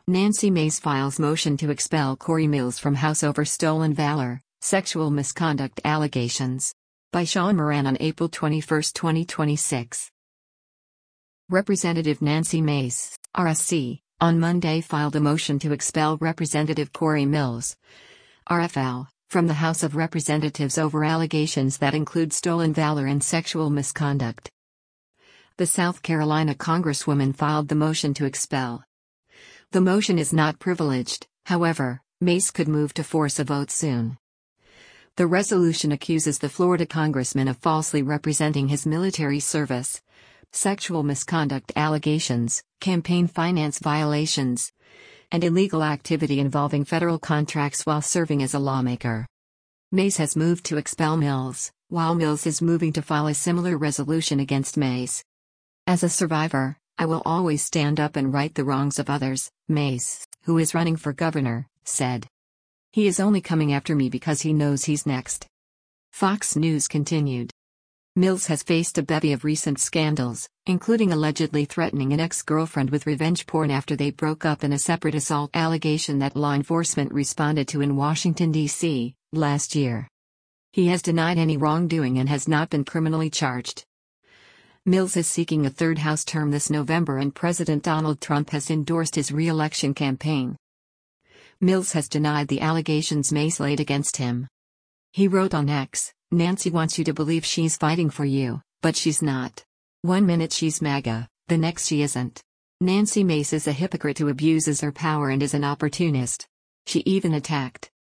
Nancy Mace files motion to expel Corey Mills from House over stolen valor, sexual misconduct allegations. By Sean Moran on April 21, 2026. Representative Nancy Mace, RSC, on Monday filed a motion to expel Representative Corey Mills, RFL, from the House of Representatives over allegations that include stolen valor and sexual misconduct. The South Carolina Congresswoman filed the motion to expel. The motion is not privileged, however, Mace could move to force a vote soon. The resolution accuses the Florida congressman of falsely representing his military service, sexual misconduct allegations, campaign finance violations, and illegal activity involving federal contracts while serving as a lawmaker. Mace has moved to expel Mills, while Mills is moving to file a similar resolution against Mace. As a survivor, I will always stand up and right the wrongs of others, Mace, who is running for governor, said. He is only coming after me because he knows he's next. Fox News continued. Mills has faced a bevy of recent scandals, including allegedly threatening an ex-girlfriend with revenge porn after they broke up, and a separate assault allegation that law enforcement responded to in Washington, D.C., last year. He has denied any wrongdoing and has not been criminally charged. Mills is seeking a third House term this November, and President Donald Trump has endorsed his re-election campaign. Mills has denied the allegations Mace laid against him. He wrote on X, "Nancy wants you to believe she's fighting for you, but she's not. 1 minute she's MAGA, the next she isn't. Nancy Mace is a hypocrite who abuses her power and is an opportunist." She even attacked